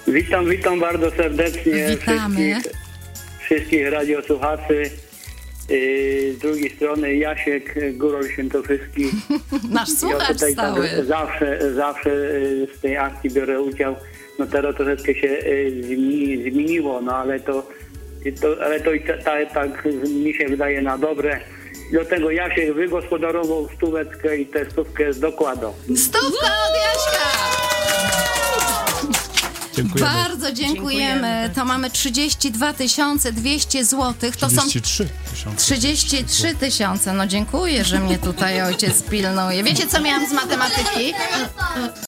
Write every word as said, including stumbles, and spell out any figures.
Witam, witam bardzo serdecznie Witamy. wszystkich, wszystkich radiosłuchaczy. Yy, z drugiej strony Jasiek, Górol Świętokrzyski. Nasz słuchacz tutaj stały. tak zawsze, zawsze yy, z tej akcji biorę udział. No teraz troszeczkę się yy, zmieni, zmieniło, no ale to, to, ale to i ta, ta, tak mi się wydaje na dobre. Do tego Jasiek wygospodarował stóweczkę i tę stówkę dokładał. Stówka od Jaśka! Dziękujemy. Bardzo dziękujemy. Dziękujemy. To mamy trzydzieści dwa tysiące dwieście złotych. To są trzydzieści trzy tysiące. trzydzieści trzy tysiące. No dziękuję, że mnie tutaj ojciec pilnuje. Wiecie, co miałam z matematyki?